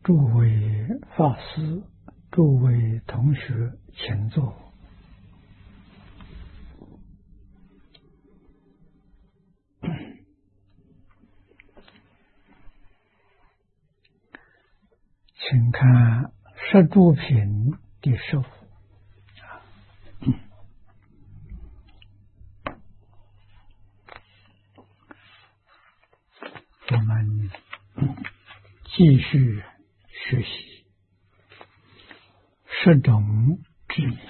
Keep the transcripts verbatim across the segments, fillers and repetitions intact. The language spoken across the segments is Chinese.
诸位法师，诸位同学，请坐。请看《十住品》第十五。我们继续学习十种智明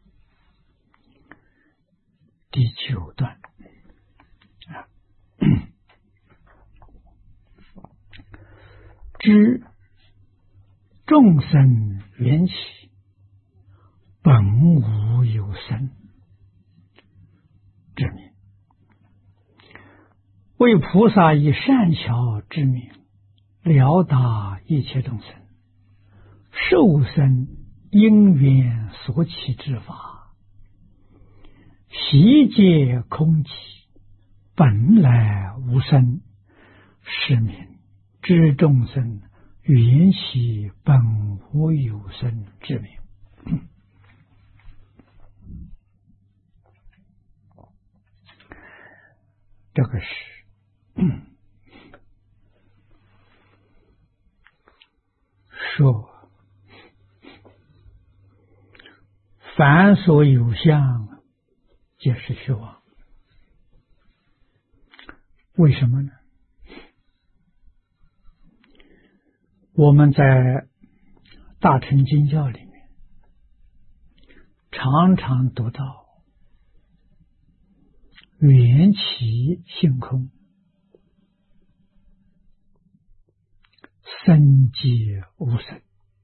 第九段。知众生缘起，本无有生之名，为菩萨以善巧之名，了达一切众生，受生因缘所起之法，悉皆空寂，本来无生，是名知众生缘起本无有生之名。这个是说凡所有相，皆是虚妄。为什么呢？我们在大乘经教里面常常读到缘起性空，生皆无生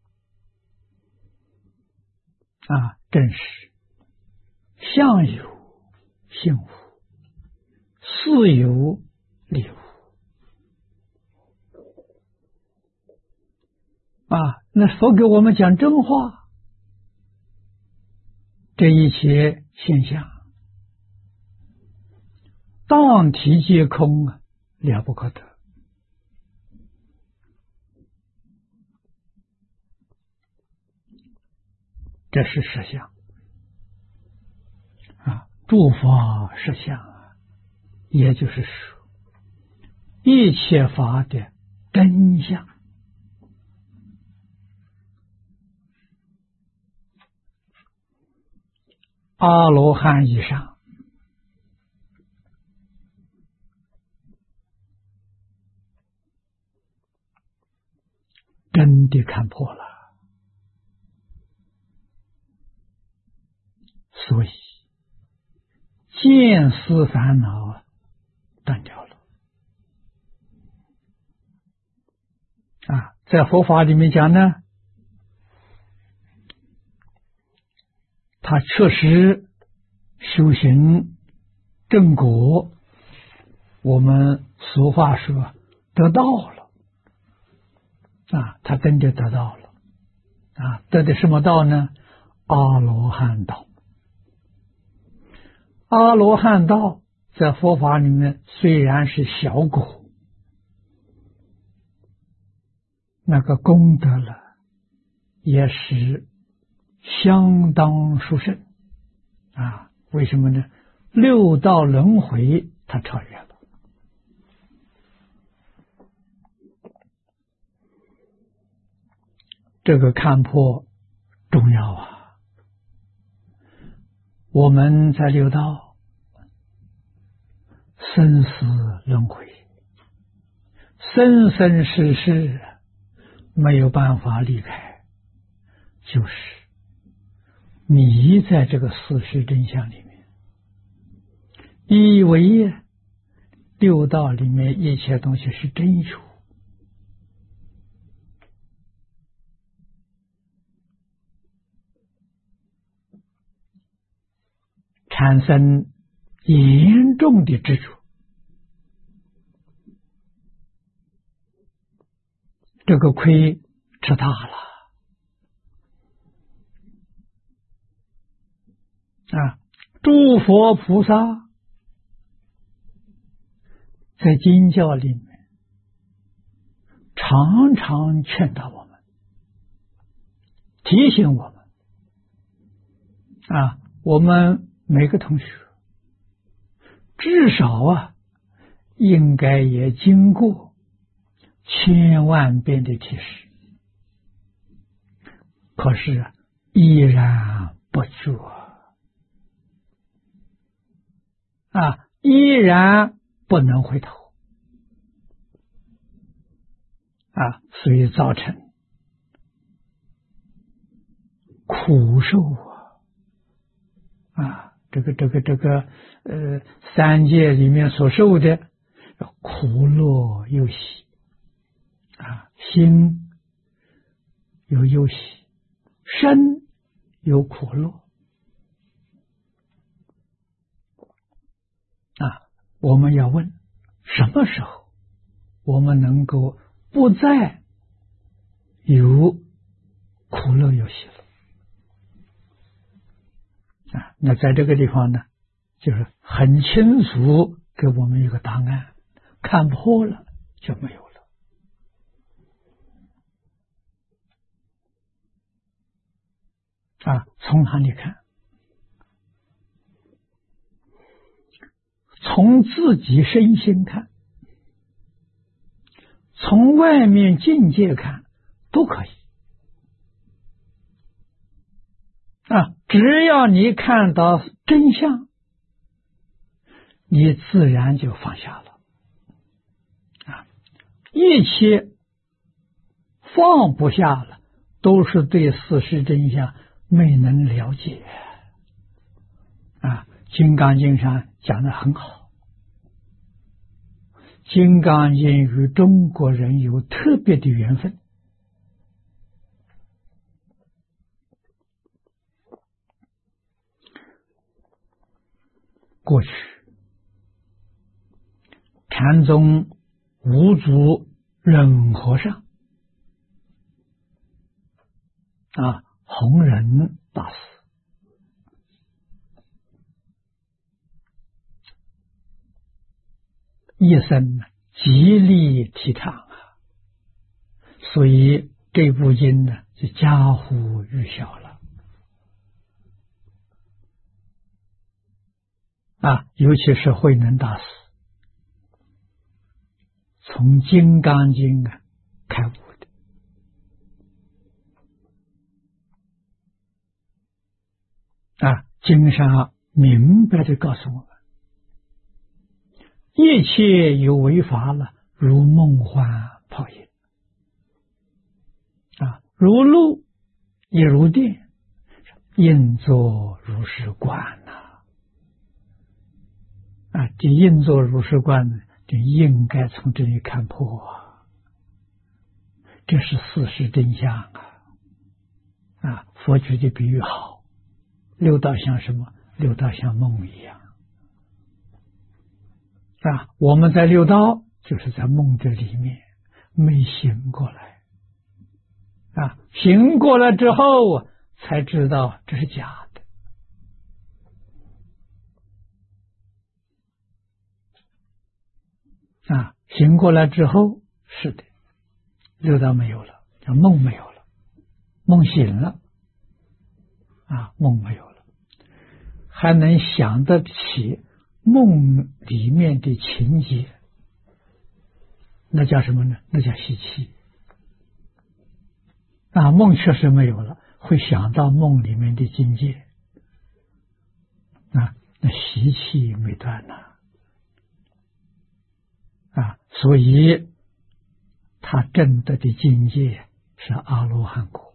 啊，正是相有性无，事有理无啊。那佛给我们讲真话，这一切现象当体皆空啊，了不可得。这是实相啊，诸法实相啊，也就是说一切法的真相。阿罗汉以上真的看破了，所以见思烦恼断掉了啊。在佛法里面讲呢，他确实修行正果，我们俗话说得到了啊，他真的得到了啊，得的什么道呢？阿罗汉道。阿罗汉道在佛法里面虽然是小果，那个功德了也是相当殊胜啊。为什么呢？六道轮回他超越了。这个看破重要啊。我们在六道生死轮回，生生世世没有办法离开，就是迷在这个事实真相里面，以为六道里面一切东西是真有，产生严重的执着。这个亏吃大了啊！诸佛菩萨在经教里面常常劝导我们提醒我们啊，我们每个同学至少啊，应该也经过千万遍的提示，可是啊，依然不觉啊，依然不能回头啊，所以造成苦受啊啊，这个这个这个呃，三界里面所受的苦乐忧喜啊，心有忧喜，身有苦乐啊。我们要问，什么时候我们能够不再有苦乐忧喜了啊？那在这个地方呢，就是很清楚给我们一个答案，看破了就没有了啊。从哪里看？从自己身心看，从外面境界看都可以啊。只要你看到真相，你自然就放下了啊。一切放不下了，都是对事实真相没能了解啊。《金刚经》上讲得很好，《金刚经》与中国人有特别的缘分。过去禅宗五祖忍和尚啊，弘忍大师一生极力提倡啊，所以这部经呢就家喻户晓了啊。尤其是慧能大师从《金刚经》啊开悟的啊，经上明白的告诉我们，一切有为法了，如梦幻泡影啊，如露也如电，应作如是观呐啊。这应作如是观呢，就应该从这里看破啊，这是事实真相啊啊！佛举的比喻好，六道像什么？六道像梦一样啊。我们在六道就是在梦的里面没醒过来啊，醒过来之后才知道这是假的啊。醒过来之后，是的，六道没有了，叫梦没有了，梦醒了啊，梦没有了，还能想得起梦里面的情节，那叫什么呢？那叫习气啊。梦确实没有了，会想到梦里面的境界啊，那习气没断呐啊，所以他证得的境界是阿罗汉果。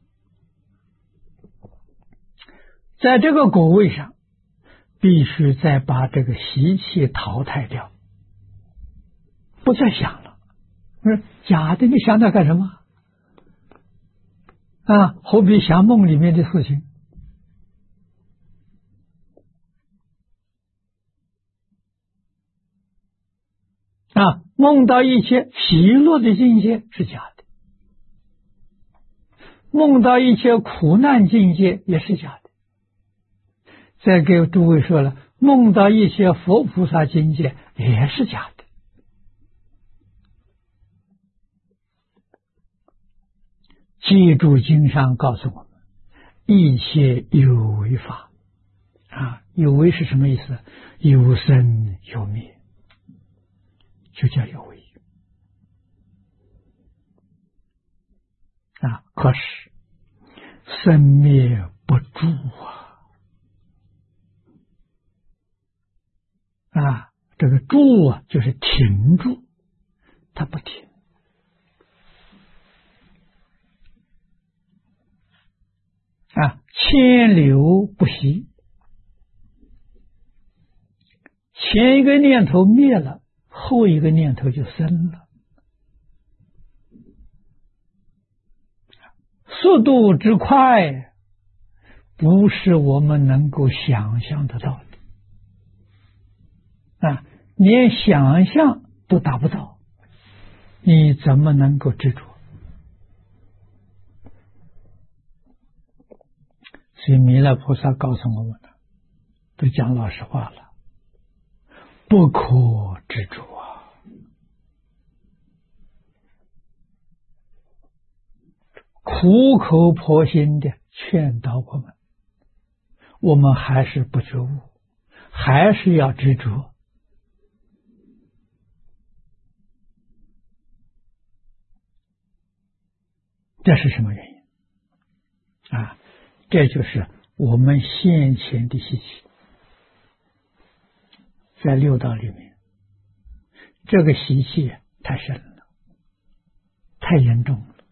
在这个果位上，必须再把这个习气淘汰掉，不再想了。不是假的，你想它干什么啊？何必想梦里面的事情啊？梦到一切喜乐的境界是假的，梦到一切苦难境界也是假的。再给诸位说了，梦到一些佛菩萨境界也是假的。 记住经上告诉我们，一切有为法啊，有为是什么意思？有生有灭，就叫有为啊。可是生灭不住啊啊，这个住啊，就是停住，它不停啊，千流不息。前一个念头灭了，后一个念头就生了，速度之快，不是我们能够想象得到的啊！连想象都达不到，你怎么能够执着？所以弥勒菩萨告诉我们了，都讲老实话了，不可执着啊！苦口婆心的劝导我们，我们还是不觉悟，还是要执着。这是什么原因啊？这就是我们先前的习气，在六道里面，这个习气太深了，太严重了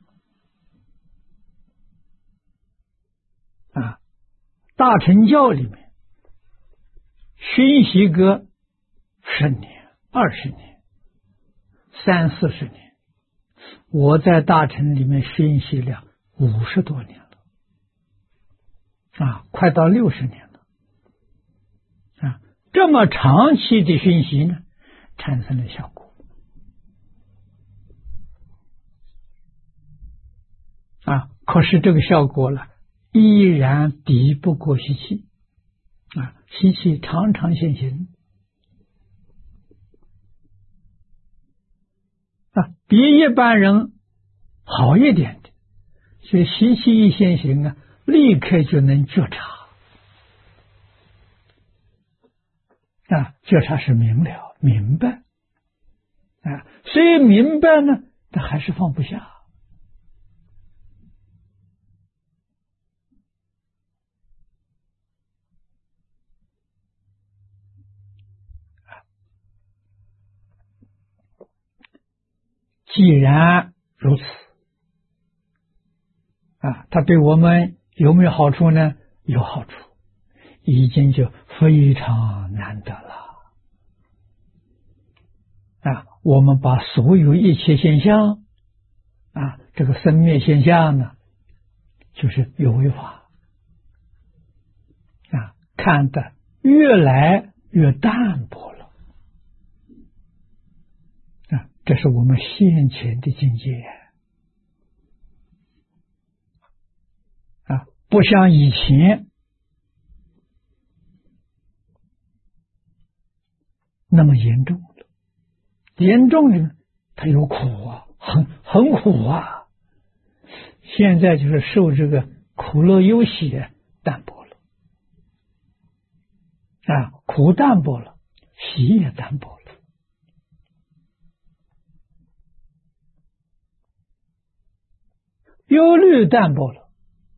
啊！大乘教里面，熏习个十年、二十年、三四十年，我在大乘里面熏习了五十多年了啊，快到六十年了啊！这么长期的熏习呢，产生了效果啊。可是这个效果了，依然敌不过习气啊，习气常常现行啊，比一般人好一点的，所以习气一现行啊，立刻就能觉察啊，觉察是明了明白啊，虽然明白呢，但还是放不下。既然如此啊，它对我们有没有好处呢？有好处，已经就非常难得了啊！我们把所有一切现象啊，这个生灭现象呢，就是有为法啊，看得越来越淡薄了啊！这是我们先前的境界啊，不像以前那么严重了。严重的它有苦啊，很很苦啊。现在就是受这个苦乐忧喜淡薄了啊，苦淡薄了，喜也淡薄了。忧虑淡薄了，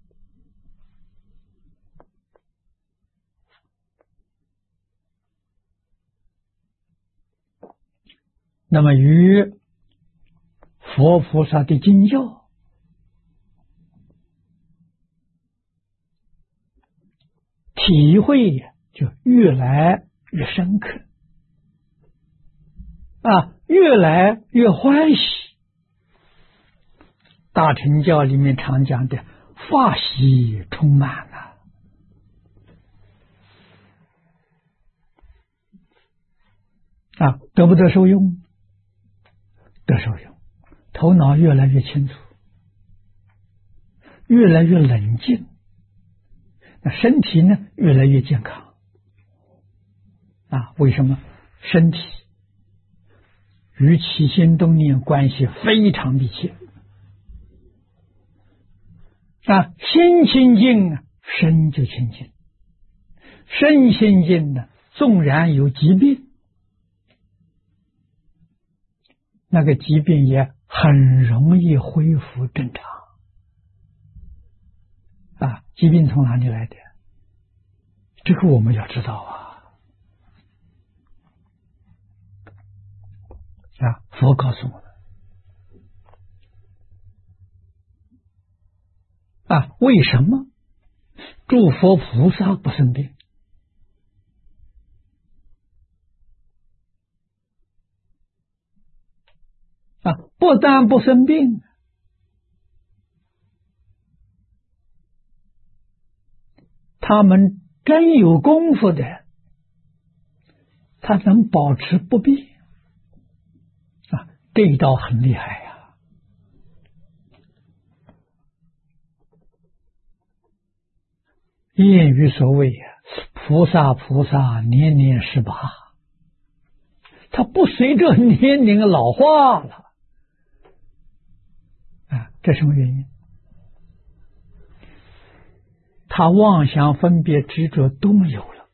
那么与佛菩萨的经教体会就越来越深刻啊，越来越欢喜。大乘教里面常讲的法喜充满了啊，得不得受用？得受用，头脑越来越清楚，越来越冷静，那身体呢越来越健康啊？为什么？身体与起心动念关系非常密切啊，心清净啊，身就清净。身清净呢，纵然有疾病，那个疾病也很容易恢复正常。啊，疾病从哪里来的？这个我们要知道啊。啊，佛告诉我们。啊，为什么诸佛菩萨不生病？啊，不但不生病，他们真有功夫的，他能保持不病。啊，这一道很厉害呀。谚语所谓呀，菩萨菩萨年年十八，他不随着年龄老化了。啊，这什么原因？他妄想分别执着都没有了。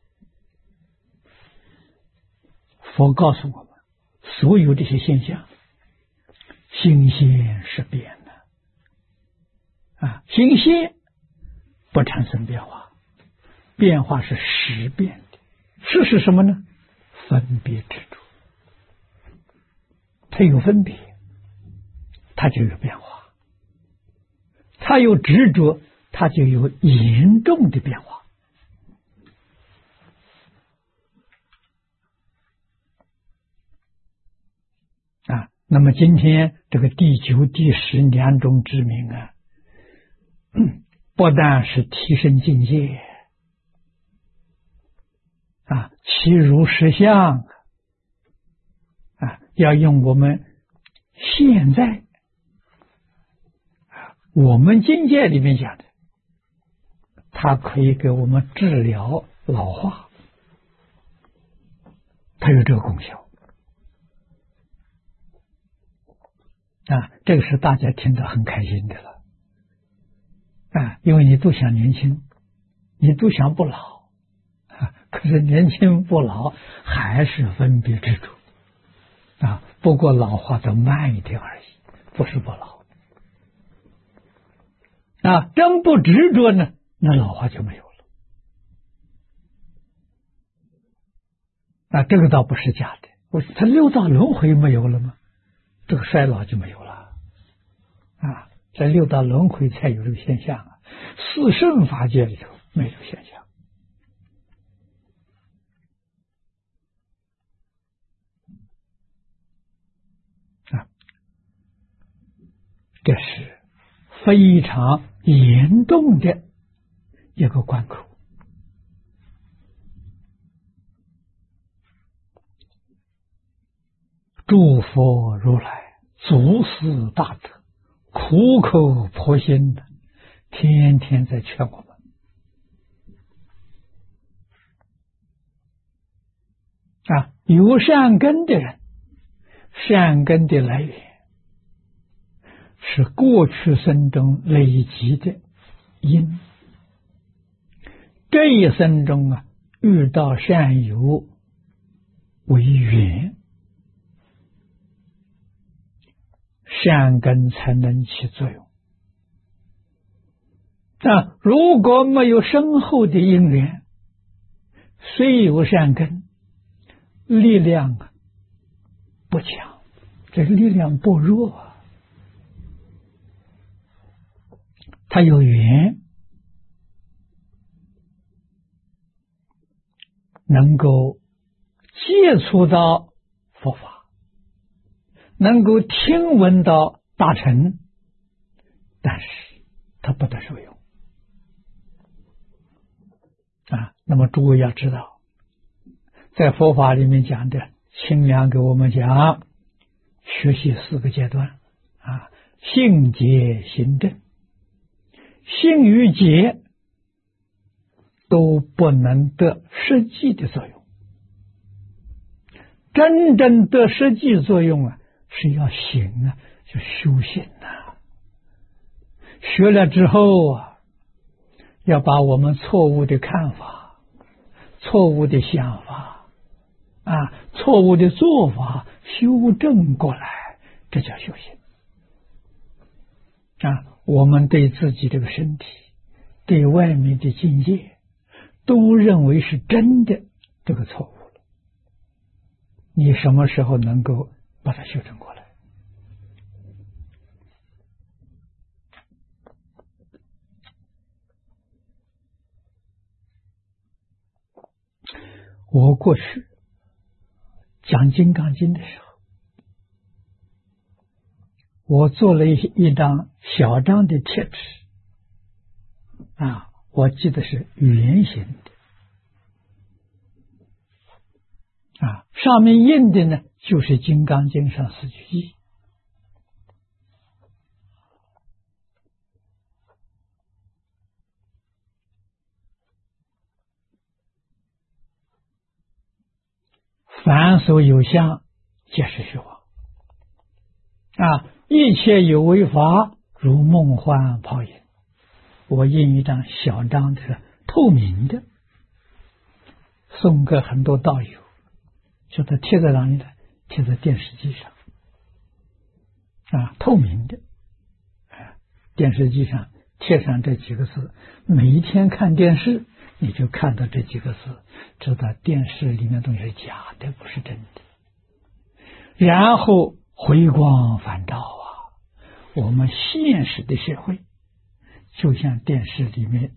佛告诉我们，所有这些现象，心现是变的。啊，心现不产生变化，变化是识变的。识是什么呢？分别执着。它有分别，它就有变化。它有执着，它就有严重的变化。啊，那么今天这个第九、第十两种之名啊，不但是提升境界啊，其如实相啊，要用我们现在我们境界里面讲的，它可以给我们治疗老化，它有这个功效啊，这个是大家听得很开心的了啊，因为你都想年轻，你都想不老啊，可是年轻不老还是分别执着啊，不过老化的慢一点而已，不是不老啊，真不执着呢，那老化就没有了啊，这个倒不是假的，我他六道轮回没有了吗？这个衰老就没有了啊，在六道轮回才有这个现象啊，四圣法界里头没有现象啊，这是非常严重的一个关口。诸佛如来祖师大德苦口婆心的，天天在劝我们啊，有善根的人，善根的来源是过去生中累积的因，这一生中啊，遇到善友为缘，善根才能起作用。但如果没有深厚的因缘，虽有善根，力量啊不强，这个力量不弱啊，它有缘，能够接触到佛法，能够听闻到大乘，但是它不得受用啊。那么诸位要知道，在佛法里面讲的，清凉给我们讲学习四个阶段啊，性解行正，性与解都不能得实际的作用，真正得实际作用啊，是要行啊，就修行啊。学了之后啊， 要把我们错误的看法、错误的想法啊、错误的做法修正过来，这叫修行啊！我们对自己这个身体、对外面的境界，都认为是真的，这个错误了。你什么时候能够把它修正过来？我过去讲《金刚经》的时候，我做了一一张小张的贴纸啊，我记得是圆形的啊，上面印的呢就是《金刚经》上四句义。凡所有相，皆是虚妄啊！一切有为法，如梦幻泡影。我印一张小张的透明的，送给很多道友，就它贴在哪里呢？贴在电视机上啊，透明的，啊，电视机上贴上这几个字，每一天看电视，你就看到这几个字，知道电视里面东西是假的，不是真的。然后回光返照啊，我们现实的社会就像电视里面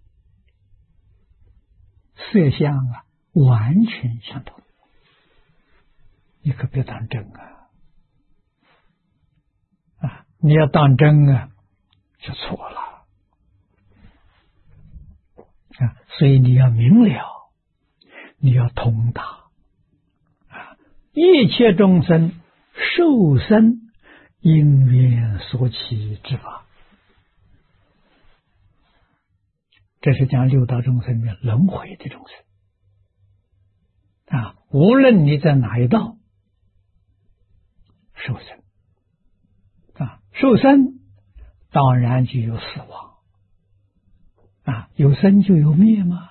色相啊，完全相同，你可别当真啊！啊，你要当真啊，就错了啊！所以你要明了，你要通达啊！一切众生受生因缘所起之法，这是讲六道众生的轮回的众生啊！无论你在哪一道受生啊，受生当然就有死亡啊，有生就有灭吗？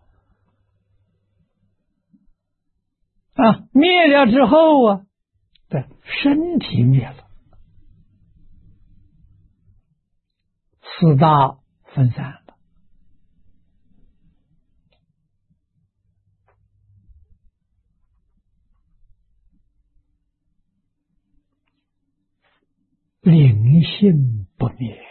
啊，灭了之后啊，对，身体灭了，四大分散了，灵性不灭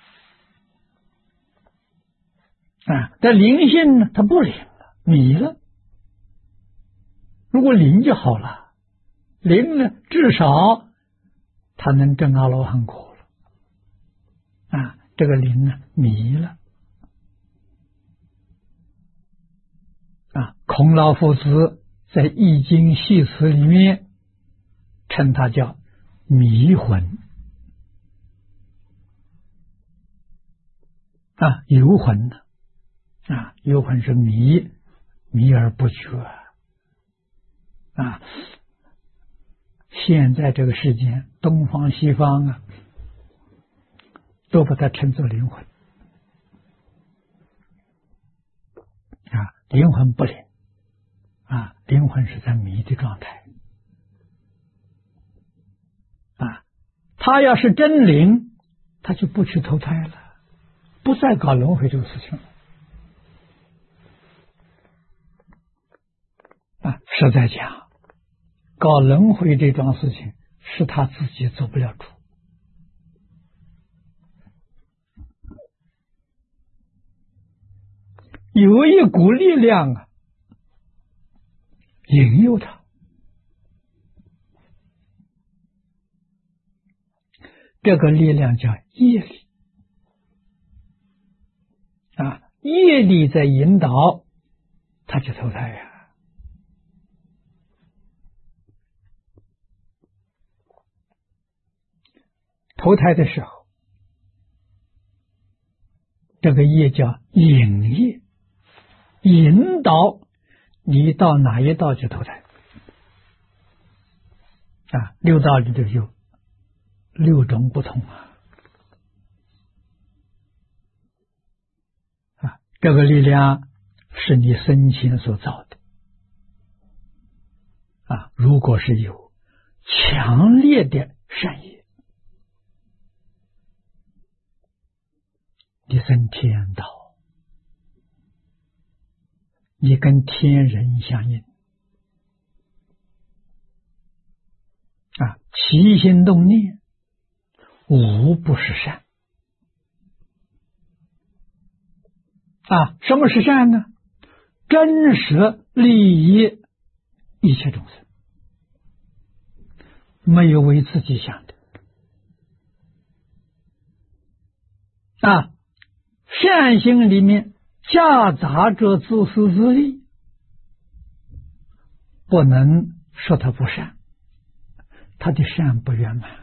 啊，但灵性呢，它不灵了，迷了。如果灵就好了，灵呢，至少它能证阿罗汉果了啊。这个灵呢，迷了啊。孔老夫子在《易经系辞》里面称它叫迷魂啊，游魂呢啊，游魂是迷，迷而不觉啊。现在这个世界，东方西方啊，都把它称作灵魂啊，灵魂不灵啊，灵魂是在迷的状态啊。他要是真灵，他就不去投胎了，不再搞轮回这个事情了啊。实在讲，搞轮回这桩事情是他自己做不了主，有一股力量啊，引诱他，这个力量叫业力啊，业力在引导他去投胎呀、啊。投胎的时候，这个业叫引业，引导你到哪一道去投胎啊？六道里头有六种不同啊！啊， 这个力量是你生前所造的啊。如果是有强烈的善业，你生天道，你跟天人相应啊，起心动念无不是善啊。什么是善呢？真实利益一切众生，没有为自己想的啊。善行里面夹杂着自私自利，不能说他不善，他的善不圆满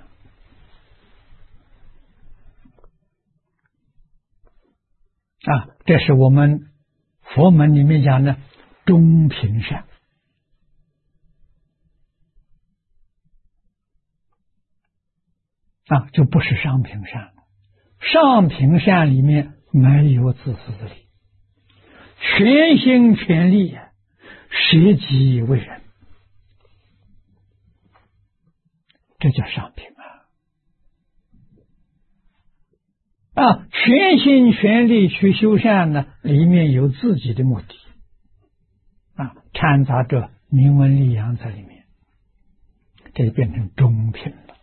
啊。这是我们佛门里面讲的中平善啊，就不是上平善了。上平善里面没有自私自利，全心全力啊，舍己为人，这叫上平啊！啊，全心全力去修善呢，里面有自己的目的啊，掺杂着名闻利养在里面，这就变成中平了。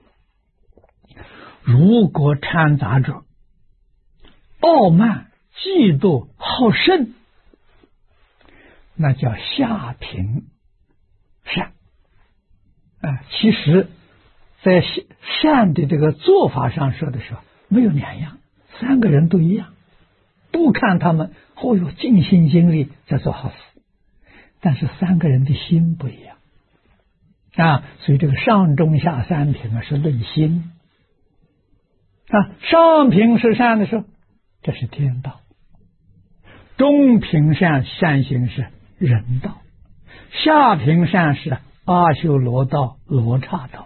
如果掺杂着傲慢、嫉妒、好胜，那叫下平善啊。其实在善的这个做法上说的时候没有两样，三个人都一样，都看他们哦哟尽心尽力在做好事，但是三个人的心不一样啊。所以这个上中下三平啊是论心啊。上平是善的时候，这是天道；中平善善行是人道；下平善是阿修罗道、罗刹道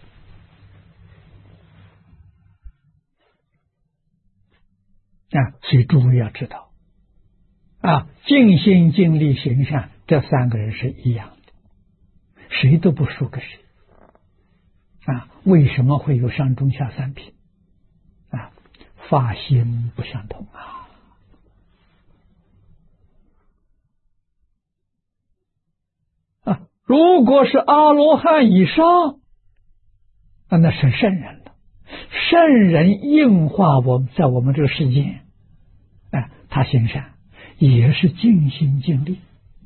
啊。所以诸位要知道啊，尽心尽力行善，这三个人是一样的，谁都不输给谁啊。为什么会有上中下三品啊？发心不相同啊。啊，如果是阿罗汉以上啊，那是圣人了。圣人应化我们在我们这个世界，哎，他行善也是尽心尽力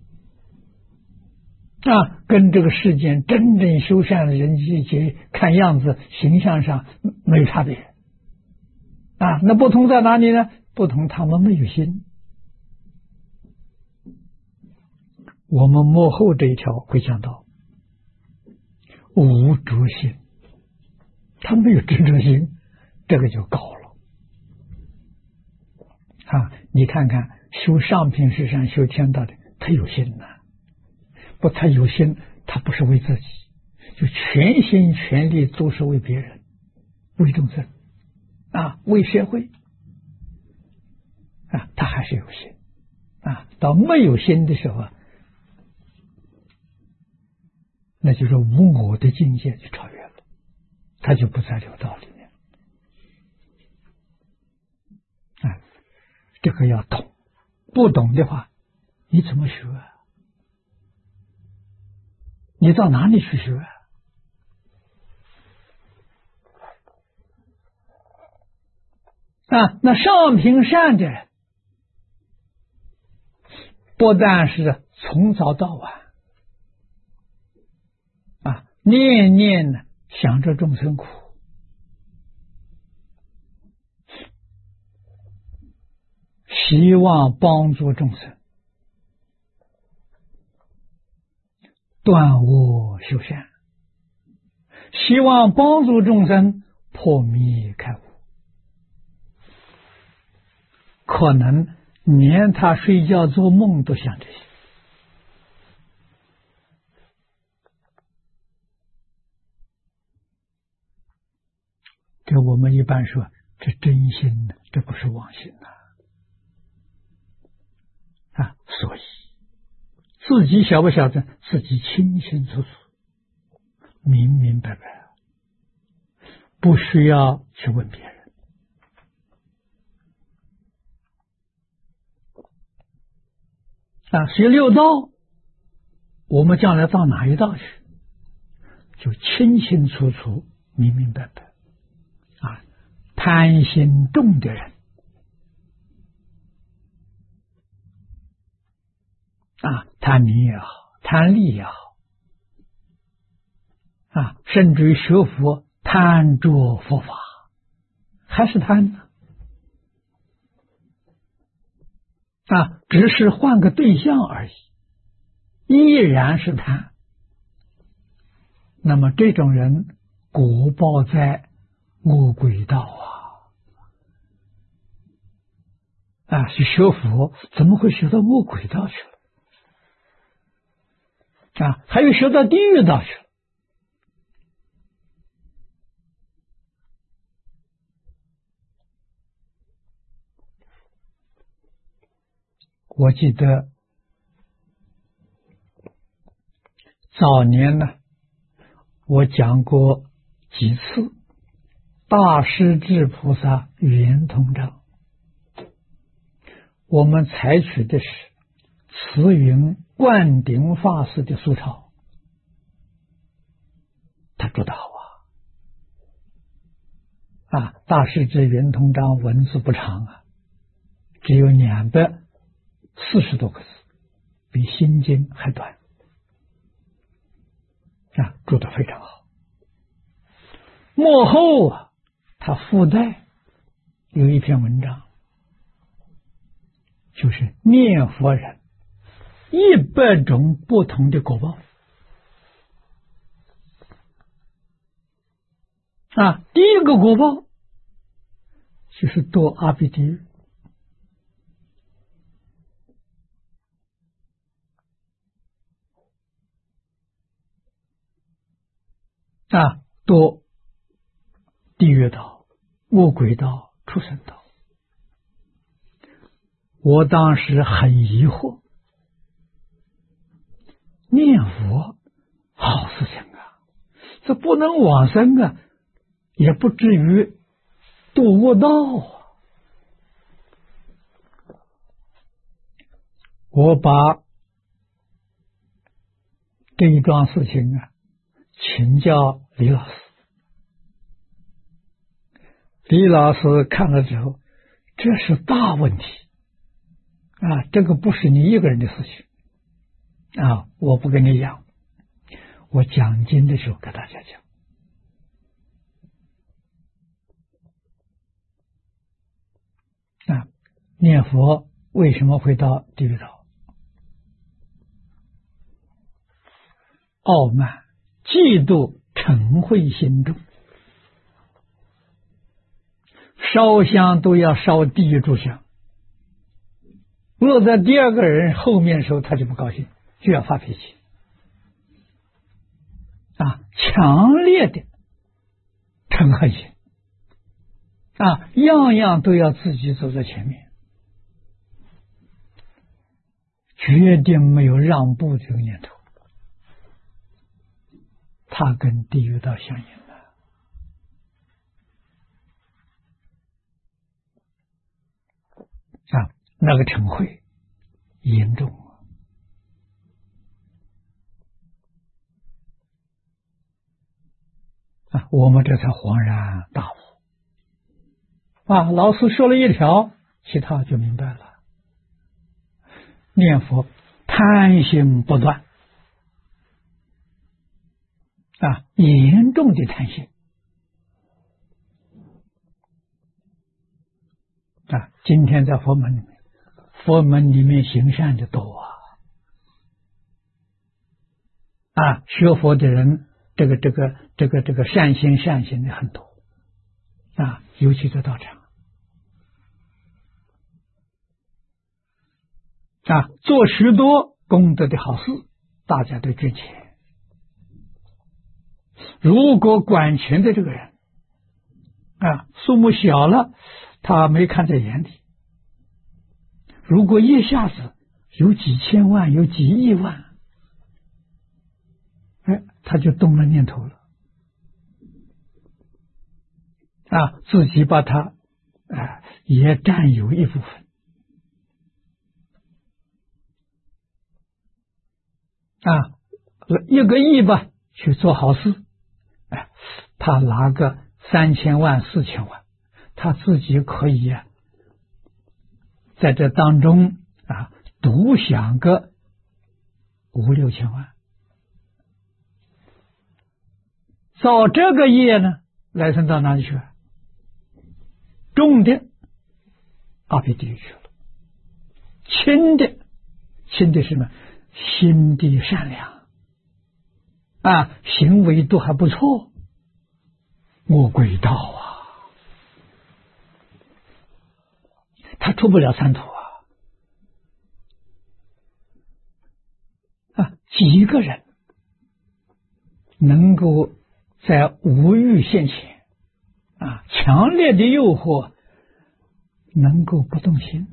啊，跟这个世间真正修善的人一起看样子形象上没差别啊。那不同在哪里呢？不同他们没有心。我们幕后这一条会讲到无着心，他没有执着心，这个就高了啊。你看看修上品是善修天道的，他有心呐、啊，不，他有心，他不是为自己，就全心全力都是为别人，为众生啊，为社会啊，他还是有心啊。到没有心的时候，那就是无我的境界就超越了，他就不在六道里面啊。这个要懂，不懂的话你怎么学啊？你到哪里去学啊？啊，那上品善者不但是从早到晚啊，念念呢想着众生苦，希望帮助众生断恶修善，希望帮助众生破迷开悟。可能连他睡觉做梦都想这些。这我们一般说这真心的，这不是妄心呐。 所以自己晓不晓得？自己清清楚楚、明明白白，不需要去问别人。啊，学六道，我们将来到哪一道去？就清清楚楚、明明白白。啊，贪心重的人，啊，贪名也好，贪利也好，啊，甚至于学佛贪着佛法，还是贪呢？啊，只是换个对象而已，依然是贪。那么这种人果报在恶鬼道啊！啊，去学佛怎么会学到恶鬼道去了？啊，还有学到地狱道去了。我记得早年呢，我讲过几次大势至菩萨圆通章，我们采取的是慈云灌顶法师的素抄，他做得好啊！啊，大势至圆通章文字不长啊，只有两百四十多个字，比心经还短啊，做得非常好。幕后啊，他附带有一篇文章，就是念佛人一百种不同的果报啊。第一个果报就是堕阿鼻地狱啊，堕地狱道、恶鬼道、畜生道。我当时很疑惑，念佛好事情啊，这不能往生啊，也不至于堕恶道啊。我把这一桩事情啊请教李老师，李老师看了之后，这是大问题啊，这个不是你一个人的事情啊，我不跟你讲，我讲经的时候给大家讲啊，念佛为什么会到地狱道？傲慢、嫉妒、嗔恚心重，烧香都要烧第一炷香，落在第二个人后面的时候，他就不高兴，就要发脾气啊，强烈的嗔恨心啊，样样都要自己走在前面，决定没有让步这个念头，他跟地狱道相应了啊，那个嗔恚严重啊，我们这才恍然大悟啊！老师说了一条，其他就明白了。念佛贪心不断啊，严重的贪心啊！今天在佛门里面，佛门里面行善的多啊啊！学佛的人，这个这个这个这个善心善行的很多啊，尤其在道场啊，做许多功德的好事，大家都捐钱。如果管钱的这个人啊，数目小了，他没看在眼里。如果一下子有几千万，有几亿万，哎，他就动了念头了，啊，自己把它啊也占有一部分，啊，一个亿吧去做好事，哎，他拿个三千万、四千万，他自己可以呀、啊，在这当中啊独享个五六千万。造这个业呢，来生到哪里去？重的阿鼻地狱去了，轻的轻的什么？心地善良啊，行为都还不错，我轨道啊，他出不了三途啊！啊，几个人能够在无欲现前啊，强烈的诱惑能够不动心？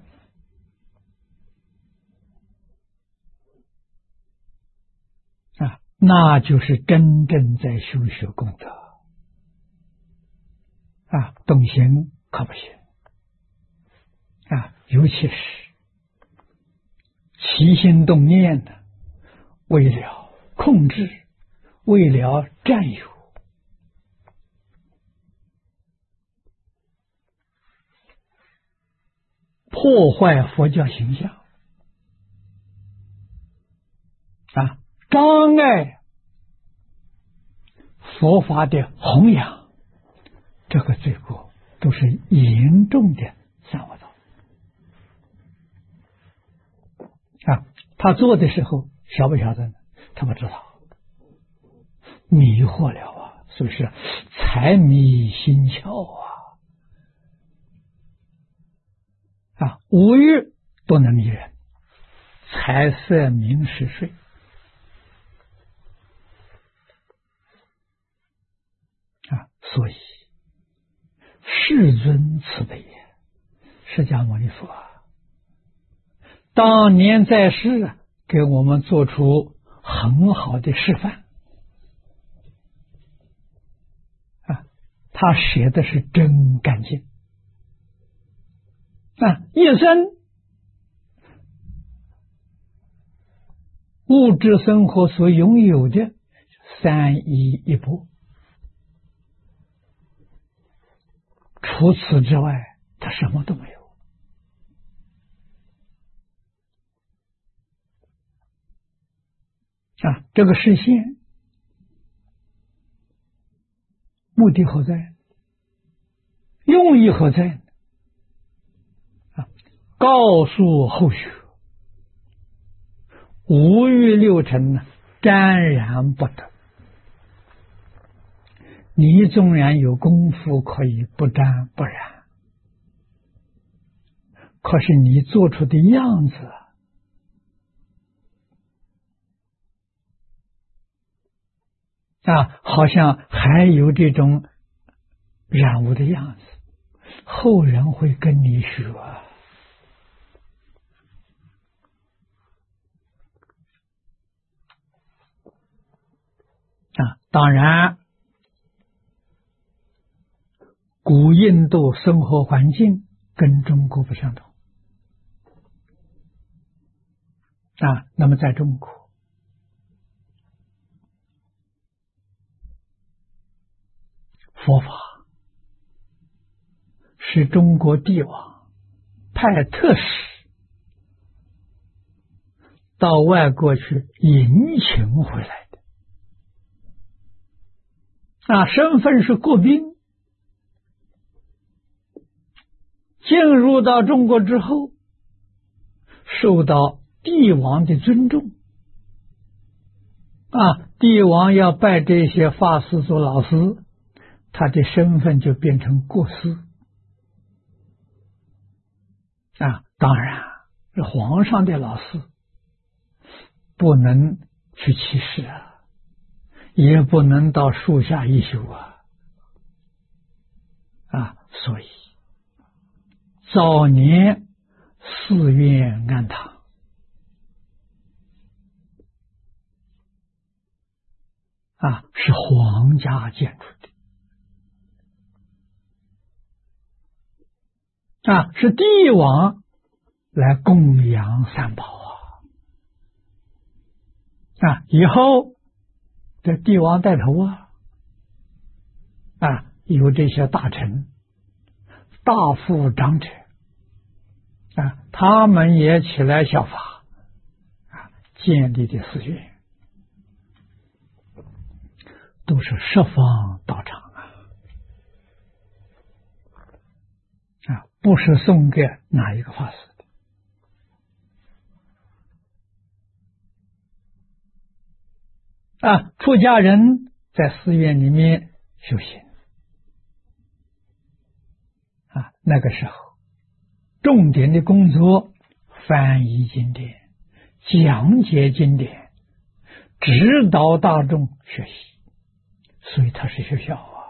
啊，那就是真正在修学功德啊，动心可不行啊，尤其是起心动念的，为了控制，为了占有，破坏佛教形象啊，障碍佛法的弘扬，这个罪过都是严重的三恶道啊！他做的时候晓不晓得呢？他不知道，迷惑了啊！是不是财迷心窍啊？啊，五欲都能迷人，财色名食睡啊！所以世尊慈悲，释迦牟尼佛当年在世，给我们做出很好的示范啊！他写的是真干净啊，一生物质生活所拥有的三衣一钵，除此之外，他什么都没有啊！这个实现目的何在？用意何在？啊，告诉后学，五欲六尘呢，沾染不得。你纵然有功夫可以不沾不染，可是你做出的样子啊，好像还有这种染污的样子，后人会跟你学啊。啊，当然，古印度生活环境跟中国不相同啊。那么在中国，佛法是中国帝王派特使到外国去迎请回来的啊，身份是国宾，进入到中国之后，受到帝王的尊重啊，帝王要拜这些法师做老师，他的身份就变成国师啊。当然，皇上的老师不能去乞食啊，也不能到树下一宿啊啊，所以早年寺院庵堂啊，是皇家建筑的，啊，是帝王来供养三宝啊，啊，以后这帝王带头啊，啊，有这些大臣、大富长者啊，他们也起来效法，啊，建立的寺院都是十方道场啊，啊，不是送给哪一个法师的啊。出家人在寺院里面修行啊，那个时候重点的工作翻译经典、讲解经典、指导大众学习，所以它是学校啊。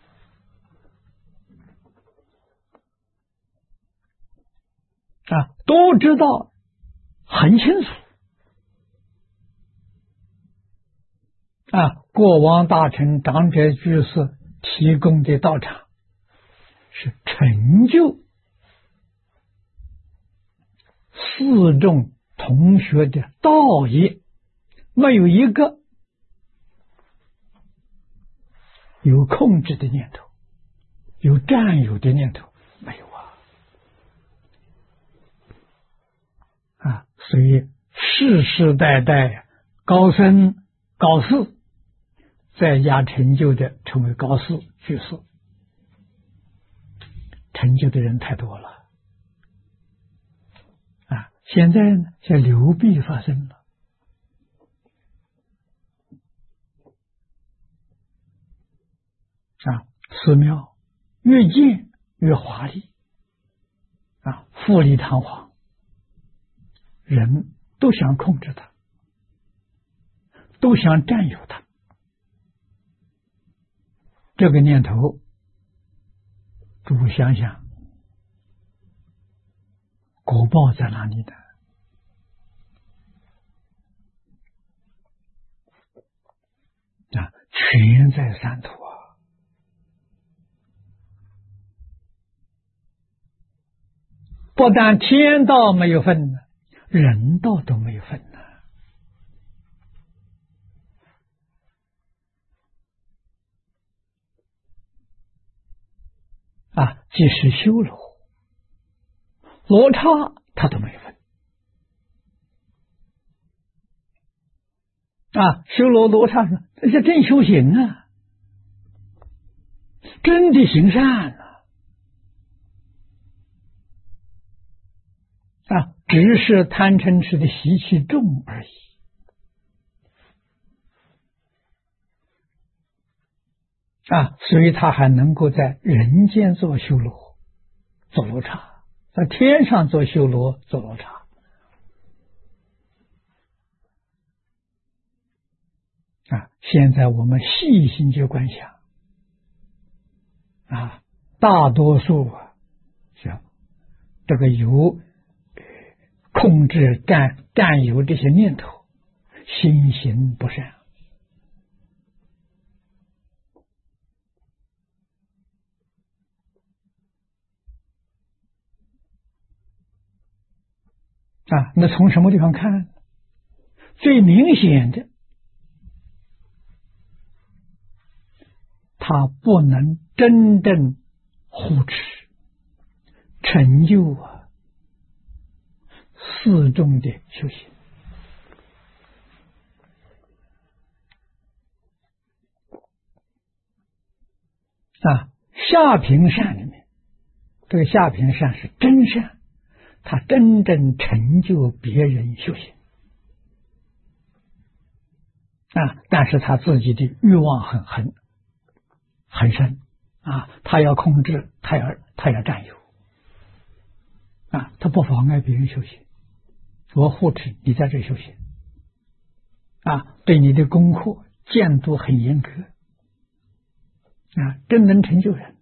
啊，都知道很清楚啊，过往大臣、长者、居士提供的道场是成就四众同学的道业，没有一个有控制的念头，有占有的念头，没有啊！啊，所以世世代代高僧高士在家成就的，成为高士居士，成就的人太多了啊！现在呢，像流弊发生了啊，寺庙越建越华丽啊，富丽堂皇，人都想控制它，都想占有它，这个念头，诸位想想，果报在哪里呢？啊，全在三途啊！不但天道没有份呢，人道都没有份呢。啊，即使修罗、罗刹，他都没有份。啊，修罗罗刹说：“这是真修行啊，真的行善啊！”啊，只是贪嗔痴的习气重而已。啊，所以他还能够在人间做修罗、做罗刹，在天上做修罗、做罗刹。啊，现在我们细心去观想，啊，大多数啊，像这个有控制占占有这些念头，心行不善。啊，那从什么地方看？最明显的，他不能真正护持成就啊四众的修行啊。下品善里面，这个下品善是真善，他真正成就别人修行啊，但是他自己的欲望很很很深啊，他要控制，他要他要占有啊，他不妨碍别人修行，我护持你在这修行啊，对你的功课监督很严格啊，真能成就人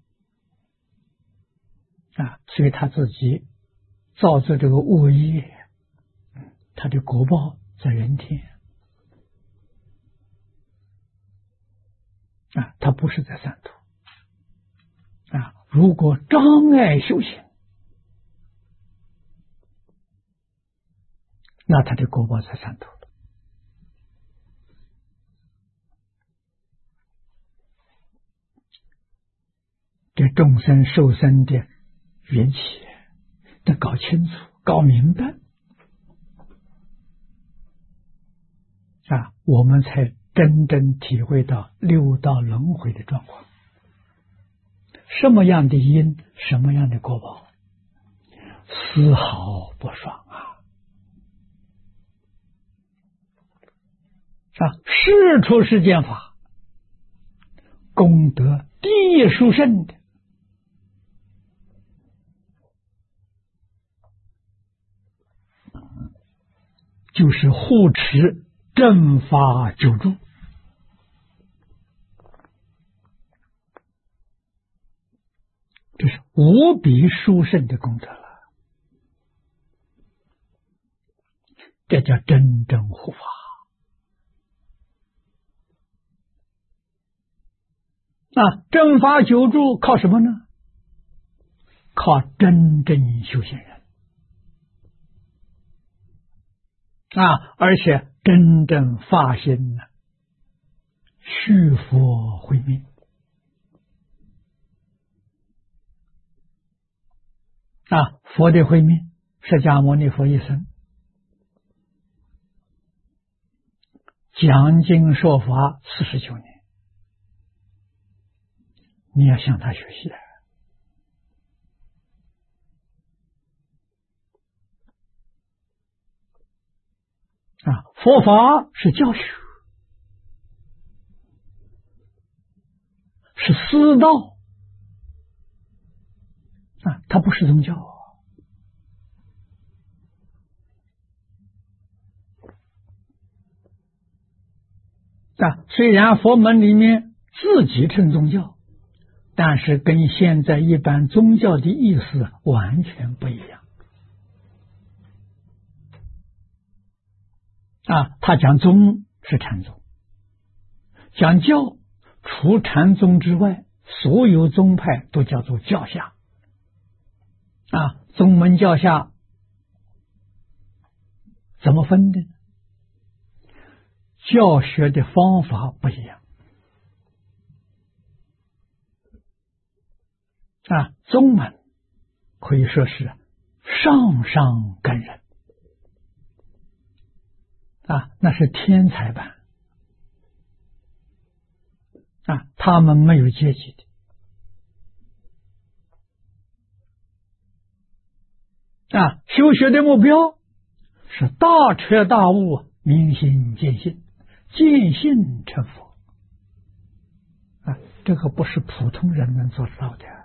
啊，所以他自己造作这个恶业，他的果报在人天啊，他不是在三途啊。如果障碍修行，那他的果报在三途。这众生受生的缘起得搞清楚、搞明白啊，我们才真正体会到六道轮回的状况。什么样的因，什么样的果报，丝毫不爽啊！啊，事出世间法，功德第一殊胜的，就是护持正法久住。这是无比殊胜的功德了，这叫真正护法啊！正法久住靠什么呢？靠真正修行人啊，而且真正发心呢，续佛慧命啊！佛的慧命，释迦牟尼佛一生讲经说法四十九年，你要向他学习啊！佛法是教学，是私道啊，它不是宗教啊。虽然佛门里面自己称宗教，但是跟现在一般宗教的意思完全不一样啊。他讲宗是禅宗，讲教除禅宗之外，所有宗派都叫做教下啊。宗门教下怎么分的？教学的方法不一样啊。宗门可以说是上上根人啊，那是天才班啊，他们没有阶级的啊。修学的目标是大彻大悟，明心见性，见性成佛啊，这个不是普通人能做得到的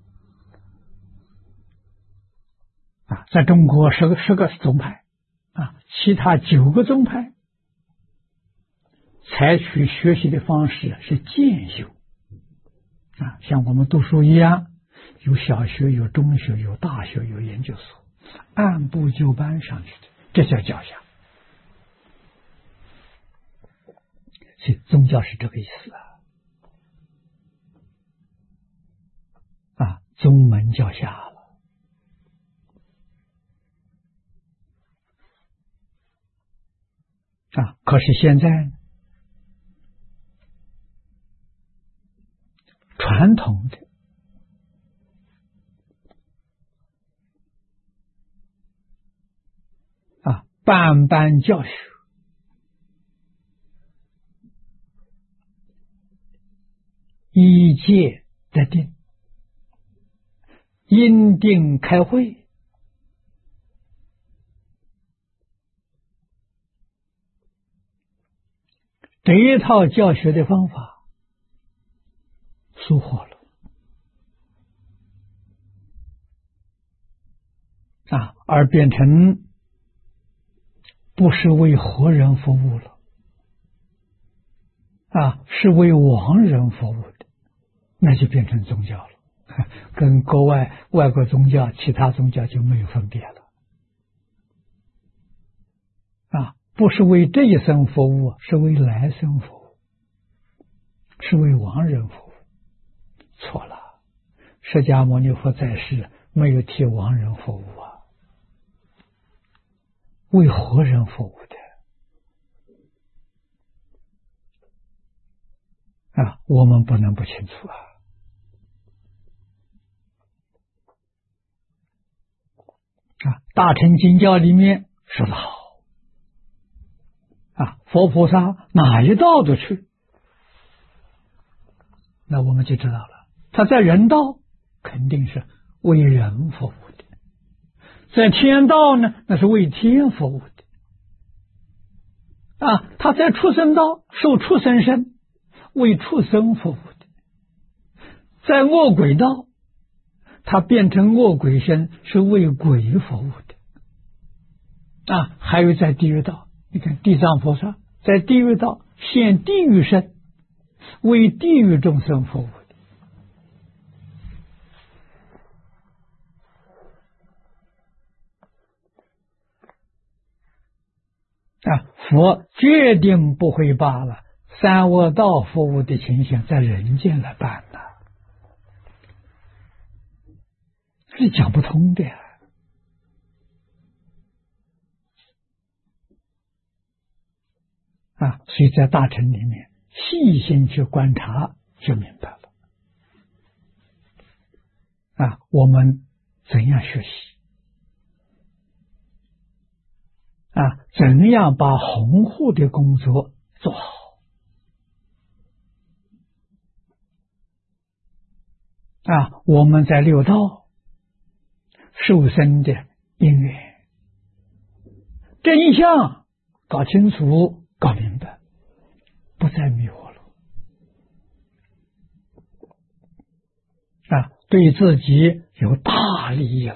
啊。在中国十个十个宗派啊，其他九个宗派采取学习的方式是渐修啊，像我们读书一样，有小学，有中学，有大学，有研究所，按部就班上去的，这叫教下。所以宗教是这个意思啊，啊，宗门教下了啊。可是现在传统的啊，办班教学依戒得定，因定开会，这一套教学的方法疏忽了啊，而变成不是为活人服务了啊，是为亡人服务的，那就变成宗教了，跟国外外国宗教其他宗教就没有分别了啊。不是为这一生服务，是为来生服务， 是为亡人服务。错了，释迦牟尼佛在世没有替亡人服务啊，为活人服务的啊，我们不能不清楚啊。啊，大乘经教里面说得好啊，佛菩萨哪一道都去，那我们就知道了，他在人道肯定是为人服务的，在天道呢，那是为天服务的啊，他在畜生道受畜生身，为畜生服务的，在恶鬼道他变成恶鬼身，是为鬼服务的啊。还有在地狱道，你看地藏菩萨在地狱道现地狱身，为地狱众生服务的啊。佛决定不会把了三恶道服务的情形在人间来办的，是讲不通的呀。啊，所以在大乘里面细心去观察就明白了。啊，我们怎样学习？啊，怎样把弘护的工作做好？啊，我们在六道受生的因缘真相搞清楚、搞明白，不再迷惑了。啊，对自己有大利益了。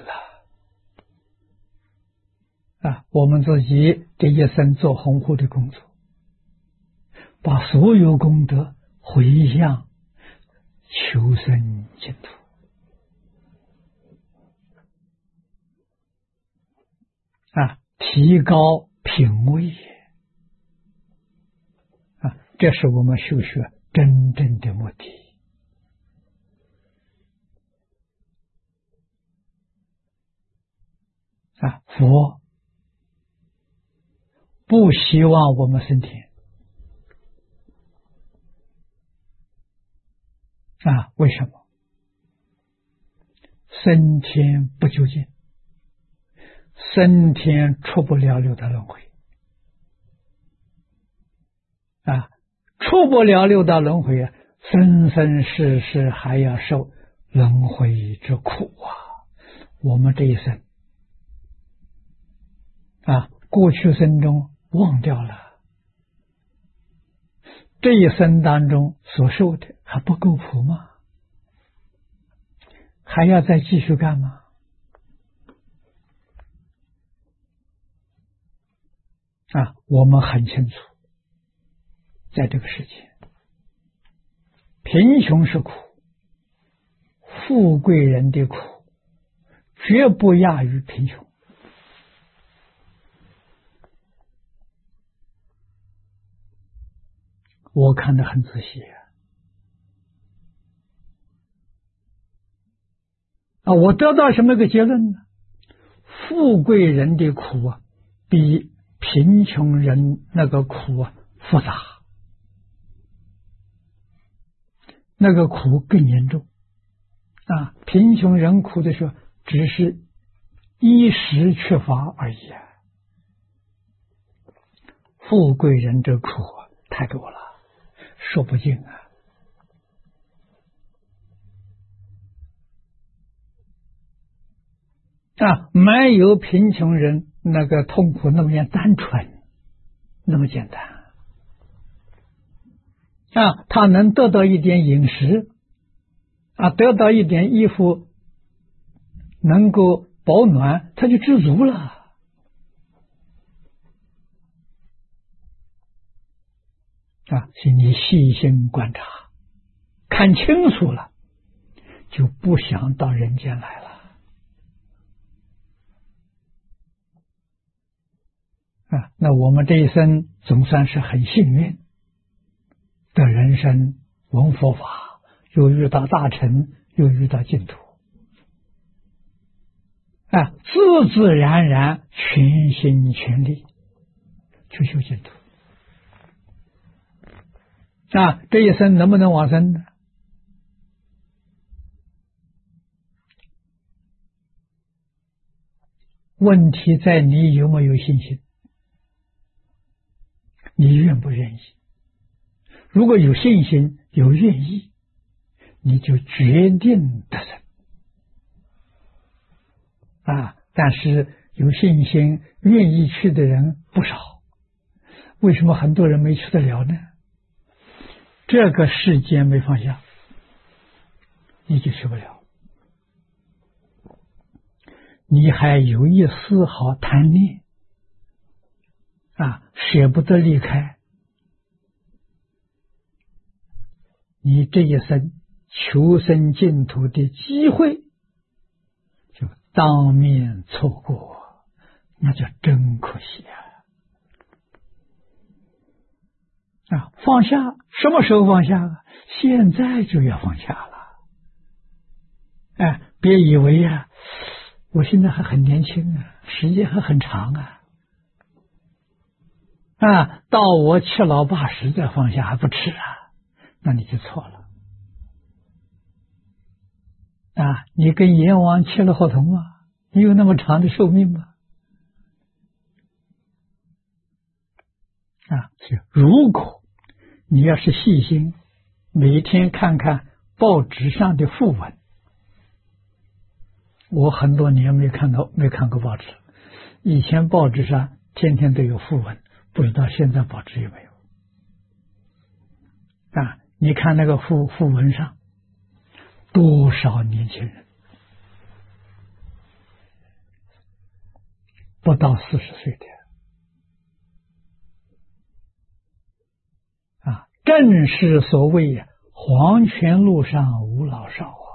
啊，我们自己这一生做弘护的工作，把所有功德回向求生净土。啊，提高品位啊，这是我们修学真正的目的啊。佛不希望我们升天啊，为什么？升天不究竟，升天出不了六道轮回啊，出不了六道轮回啊，生生世世还要受轮回之苦啊。我们这一生啊，过去生中忘掉了，这一生当中所受的还不够苦吗？还要再继续干吗？啊，我们很清楚，在这个世界，贫穷是苦，富贵人的苦绝不亚于贫穷。我看得很仔细啊，我得到什么个结论呢？富贵人的苦啊，比贫穷人那个苦啊复杂，那个苦更严重啊！贫穷人苦的时候，只是衣食缺乏而已啊，富贵人这苦啊太多了，说不尽啊！啊，没有贫穷人那个痛苦那么样单纯，那么简单啊！他能得到一点饮食啊，得到一点衣服，能够保暖，他就知足了啊！请你细心观察，看清楚了，就不想到人间来了。啊，那我们这一生总算是很幸运的人生闻佛法，又遇到大乘，又遇到净土，啊，自自然然全心全力去修净土。啊，这一生能不能往生呢？问题在你有没有信心，你愿不愿意？如果有信心，有愿意，你就决定得生。啊，但是有信心、愿意去的人不少，为什么很多人没去得了呢？这个世间没放下，你就去不了。你还有一丝毫贪念啊，舍不得离开，你这一生求生净土的机会就当面错过，那就真可惜啊！啊，放下什么时候放下啊？现在就要放下了。哎，别以为呀、啊，我现在还很年轻啊，时间还很长啊，啊，到我七老八十再放下还不迟啊，那你就错了。啊，你跟阎王签了合同吗？你有那么长的寿命吗？啊，如果你要是细心，每天看看报纸上的讣文，我很多年没看到没看过报纸，以前报纸上天天都有讣文，不知道现在报纸有没有。啊，你看那个讣讣文上多少年轻人不到四十岁的啊，正是所谓黄泉路上无老少啊。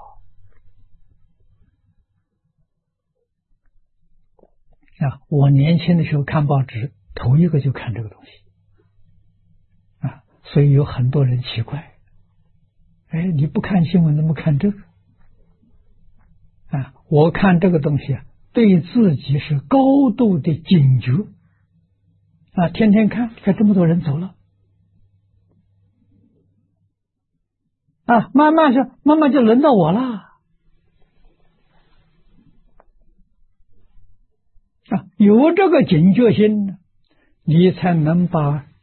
啊，我年轻的时候看报纸，头一个就看这个东西啊，所以有很多人奇怪，哎，你不看新闻怎么看这个啊？我看这个东西啊，对自己是高度的警觉啊，天天看，看这么多人走了啊，慢慢就慢慢就轮到我了。啊，有这个警觉心，你才能把